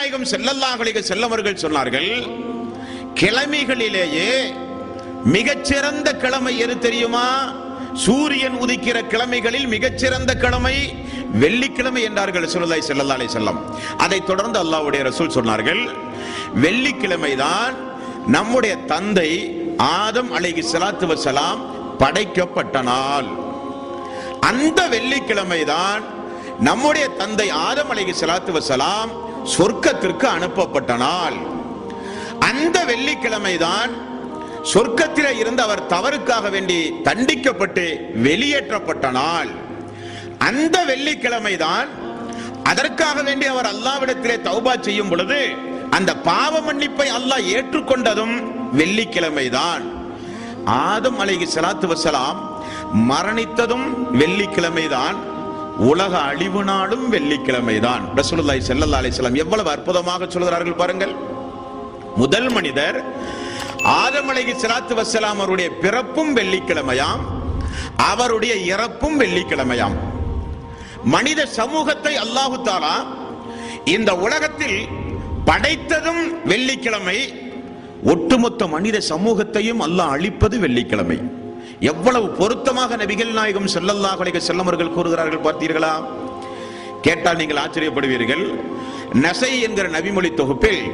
நாயகம் ஸல்லல்லாஹு அலைஹி வஸல்லம் அவர்கள் சொன்னார்கள், கிழமைகளிலேயே மிகச்சிறந்த கிழமை எது தெரியுமா? சூரியன் உதிக்கிற கிழமைகளில் மிகச்சிறந்த கிழமை வெள்ளிக்கிழமை என்றார்கள் ரசூலுல்லாஹி ஸல்லல்லாஹு அலைஹி வஸல்லம். அதைத் தொடர்ந்து அல்லாஹ்வுடைய ரசூல் சொன்னார்கள், வெள்ளிக்கிழமைதான் நம்முடைய தந்தை ஆதம் அலைஹிஸ்ஸலாத்து வஸ்ஸலாம் படைக்கப்பட்ட நாள். அந்த வெள்ளிக்கிழமைதான் நம்முடைய தந்தை ஆதம் அலைஹிஸ்ஸலாத்து வஸ்ஸலாம் சொர்க்கத்திற்கு அனுப்பப்பட்ட நாள். அந்த வெள்ளிக்கிழமைதான் சொர்க்கத்திலே இருந்து அவர் தவறுக்காக வேண்டி தண்டிக்கப்பட்டு வெளியேற்றப்பட்ட நாள். அந்த வெள்ளிக்கிழமைதான் அதற்காக வேண்டி அவர் அல்லாஹ்விடத்திலே தௌபா செய்யும் பொழுது அந்த பாவ மன்னிப்பை அல்லாஹ் ஏற்றுக்கொண்டதும் வெள்ளிக்கிழமைதான். ஆதம் அலைஹிஸ்ஸலாத்து வஸ்ஸலாம் மரணித்ததும் வெள்ளிக்கிழமைதான். உலக அழிவு நாளும் வெள்ளிக்கிழமைதான். ரசூலுல்லாஹி ஸல்லல்லாஹு அலைஹி வஸல்லம் எவ்வளவு அற்புதமாக சொல்கிறார்கள் பாருங்கள். முதல் மனிதர் ஆதம் அலைஹிஸ்ஸலாத்து வஸ்ஸலாம் அவருடைய பிறப்பும் வெள்ளிக்கிழமையாம், அவருடைய இறப்பும் வெள்ளிக்கிழமையாம். மனித சமூகத்தை அல்லாஹு தஆலா இந்த உலகத்தில் படைத்ததும் வெள்ளிக்கிழமை, ஒட்டுமொத்த மனித சமூகத்தையும் அல்லாஹ் அழிப்பது வெள்ளிக்கிழமை. எவ்வளவு பொருத்தமாக நபிகள் நாயகம் ஸல்லல்லாஹு அலைஹி வஸல்லம் அவர்கள் கூறுகிறார்கள் பார்த்தீர்களா? கேட்டால் நீங்கள் ஆச்சரியப்படுவீர்கள். நஸை என்கிற நபிமொழி தொகுப்பில்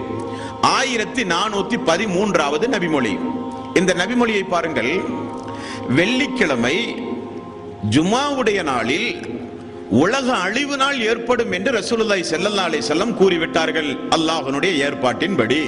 1413வது நபிமொழி. இந்த நபிமொழியை பாருங்கள். வெள்ளிக்கிழமை ஜுமாவுடைய நாளில் உலக அழிவு நாள் ஏற்படும் என்று ரசூலுல்லாஹி ஸல்லல்லாஹு அலைஹி வஸல்லம் கூறிவிட்டார்கள். அல்லாஹ்வுடைய ஏற்பாட்டின்படி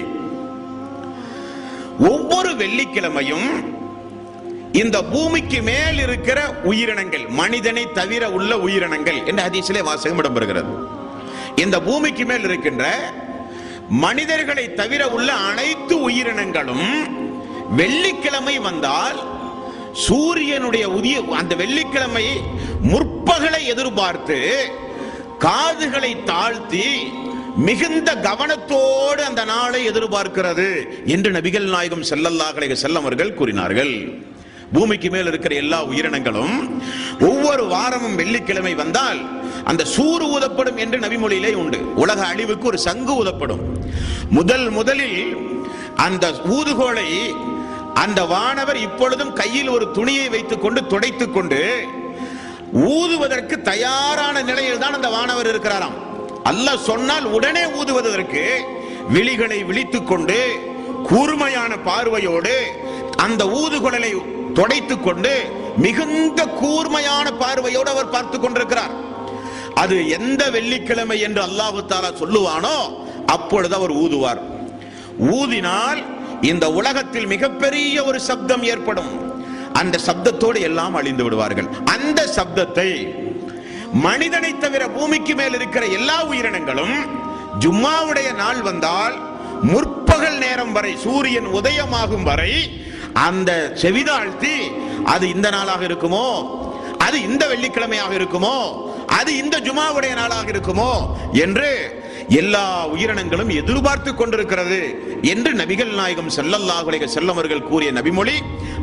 ஒவ்வொரு வெள்ளிக்கிழமையும் இந்த பூமிக்கு மேல் இருக்கிற உயிரினங்கள், மனிதனை தவிர உள்ள உயிரினங்கள் என்ற ஹதீஸிலே வாசகம் இடம்பெறுகிறது. இந்த பூமிக்கு மேல் இருக்கின்ற மனிதர்களை தவிர உள்ள அனைத்து உயிரினங்களும் வெள்ளிக்கிழமை வந்தால் சூரியனுடைய உதய அந்த வெள்ளிக்கிழமை முற்பகலை எதிர்பார்த்து காதுகளை தாழ்த்தி மிகுந்த கவனத்தோடு அந்த நாளை எதிர்பார்க்கிறது என்று நபிகள் நாயகம் ஸல்லல்லாஹு அலைஹி வஸல்லம் அவர்கள் கூறினார்கள். பூமிக்கு மேல் இருக்கிற எல்லா உயிரினங்களும் ஒவ்வொரு வாரமும் வெள்ளிக்கிழமை வந்தால் அந்த சூறு ஊதப்படும் என்று நபிமொழியிலே உண்டு. உலக அழிவுக்கு ஒரு சங்கு ஊதப்படும். முதலில் அந்த ஊதுகோலை அந்த வானவர் இப்பொழுதும் கையில் ஒரு துணியை வைத்துக் கொண்டு துடைத்துக் கொண்டு ஊதுவதற்கு தயாரான நிலையில் தான் அந்த வானவர் இருக்கிறாராம். அல்லாஹ் சொன்னால் உடனே ஊதுவதற்கு விழிகளை விழித்துக் கொண்டு கூர்மையான பார்வையோடு அந்த ஊதுகுழலை துடைத்துக் கொண்டு மிகுந்த கூர்மையான பார்வையோடு அவர் பார்த்துக் கொண்டிருக்கிறார். அது எந்த வெள்ளிக்கிழமை என்று அல்லாஹு தஆலா சொல்லுவானோ அப்பொழுது அவர் ஊதுவார். ஊதினால் இந்த உலகத்தில் மிகப்பெரிய ஒரு சப்தம் ஏற்படும். அந்த சப்தத்தோடு எல்லாம் அழிந்து விடுவார்கள். அந்த சப்தத்தை மனிதனை தவிர பூமிக்கு மேல் இருக்கிற எல்லா உயிரினங்களும் ஜும்மாவுடைய நாள் வந்தால் முற்பகல் நேரம் வரை, சூரியன் உதயமாகும் வரை அந்த செவிதாழ்த்தி அது இந்த நாளாக இருக்குமோ, அது இந்த வெள்ளிக்கிழமையாக இருக்குமோ, அது இந்த ஜுமாவுடைய நாளாக இருக்குமோ என்று எல்லா உயிரினங்களும் எதிர்பார்த்து கொண்டிருக்கிறது என்று நபிகள் நாயகம் ஸல்லல்லாஹு அலைஹி வஸல்லம் அவர்கள் கூறிய நபிமொழி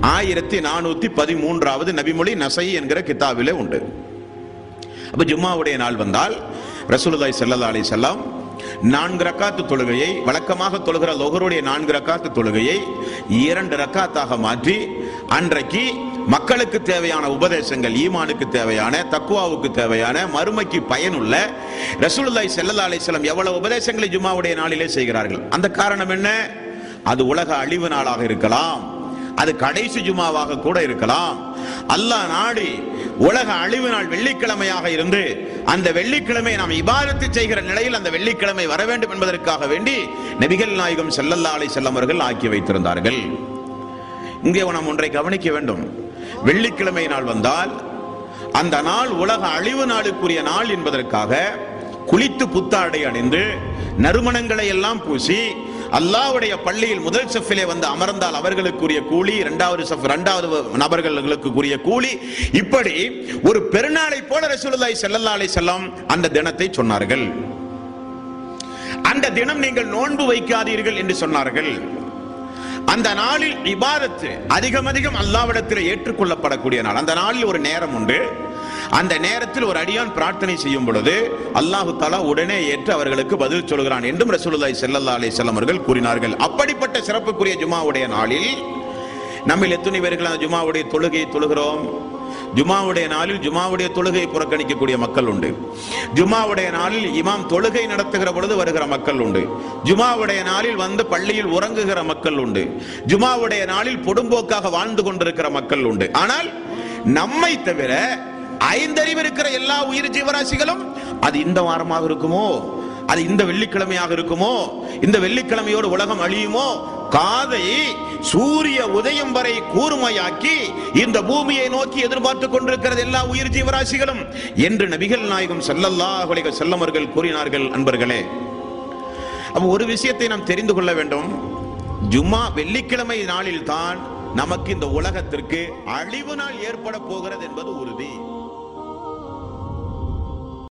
1413வது நபிமொழி நஸை என்கிற கிதாபிலே உண்டு. அப்ப ஜும்மாவுடைய நாள் வந்தால் ரசூலுல்லாஹி ஸல்லல்லாஹு அலைஹி வஸல்லம் 4 ரக்காத்து தொழுகையை, வழக்கமாக தொழுகிற லுஹருடைய 4 ரக்காத்து தொழுகையை 2 ரக்காத்தாக மாற்றி அன்றைக்கு மக்களுக்கு தேவையான உபதேசங்கள், ஈமானுக்கு தேவையான, தக்வாவுக்கு தேவையான, மறுமைக்கு பயனுள்ள ரசூலுல்லாஹி ஸல்லல்லாஹு அலைஹி வஸல்லம் எவ்வளவு உபதேசங்களை ஜும்மாவுடைய நாளிலே செய்கிறார்கள். அந்த காரணம் என்ன? அது உலக அழிவு நாளாக இருக்கலாம், அது கடைசி ஜுமாவாக கூட இருக்கலாம். அல்லாஹ் நாடி உலக அழிவு நாள் வெள்ளிக்கிழமையாக இருந்து அந்த வெள்ளிக்கிழமை நாம் இபாதத்து செய்கிற நிலையில் அந்த வெள்ளிக்கிழமை வர வேண்டும் என்பதற்காக வேண்டி நபிகள் நாயகம் ஸல்லல்லாஹு அலைஹி வஸல்லம் அவர்கள் ஆக்கி வைத்திருந்தார்கள். இங்கே நாம் ஒன்றை கவனிக்க வேண்டும். வெள்ளிக்கிழமை நாள் வந்தால் அந்த நாள் உலக அழிவு நாளுக்குரிய நாள் என்பதற்காக குளித்து புத்தாடை அணிந்து நறுமணங்களை எல்லாம் பூசி அல்லாஹ்வுடைய பள்ளியில் முதல் சஃபிலே வந்து அமர்ந்தால் அவர்களுக்குரிய கூலி, இரண்டாவது நபர்களுக்கு கூறிய கூலி, இப்படி ஒரு பெருநாளை போல ரசூலுல்லாஹி ஸல்லல்லாஹு அலைஹி வஸல்லம் அந்த தினத்தை சொன்னார்கள். அந்த தினம் நீங்கள் நோன்பு வைக்காதீர்கள் என்று சொன்னார்கள். அந்த நாளில் இபாதத்து அதிகம் அல்லாஹ்விடத்தில் ஏற்றுக்கொள்ளப்படக்கூடிய நாள். அந்த நாளில் ஒரு நேரம் உண்டு. அந்த நேரத்தில் ஒரு அடியான் பிரார்த்தனை செய்யும் பொழுது அல்லாஹு தஆலா உடனே ஏற்று அவர்களுக்கு பதில் சொல்கிறான் என்றும் ரசூலுல்லாஹி ஸல்லல்லாஹு அலைஹி வஸல்லம் அவர்கள் கூறினார்கள். அப்படிப்பட்ட சிறப்புக்குரிய ஜும்ஆவுடைய நாளில் நம்மில் எத்தனை பேர்கள் அந்த ஜும்ஆவுடைய தொழுகையை தொழுகிறோம்? ஜும்ஆவுடைய நாளில் ஜும்ஆவுடைய தொழுகையை புறக்கணிக்கக்கூடிய மக்கள் உண்டு. ஜும்ஆவுடைய நாளில் இமாம் தொழுகை நடத்துகிற பொழுது வருகிற மக்கள் உண்டு. ஜும்ஆவுடைய நாளில் வந்து பள்ளியில் உறங்குகிற மக்கள் உண்டு. ஜும்ஆவுடைய நாளில் பொடும்போக்காக வாழ்ந்து கொண்டிருக்கிற மக்கள் உண்டு. ஆனால் நம்மை தவிர ஐந்தறிவு இருக்கிற எல்லா உயிர் ஜீவராசிகளும் அது இந்த வாரமாக இருக்குமோ, அது இந்த வெள்ளிக்கிழமையாக இருக்குமோ, இந்த வெள்ளிக்கிழமையோடு உலகம் அழியுமோ, காதை சூரிய உதயம் வரை கூர்மையாக்கி இந்த பூமியை நோக்கி எதிர்பார்த்து கொண்டிருக்கிறது எல்லா உயிர் ஜீவராசிகளும் என்று நபிகள் நாயகம் ஸல்லல்லாஹு அலைஹி வஸல்லம் அவர்கள் கூறினார்கள். அன்பர்களே, அப்ப ஒரு விஷயத்தை நாம் தெரிந்து கொள்ள வேண்டும். ஜும்மா வெள்ளிக்கிழமை நாளில் தான் நமக்கு இந்த உலகத்திற்கு அழிவு நாள் ஏற்பட போகிறது என்பது உறுதி.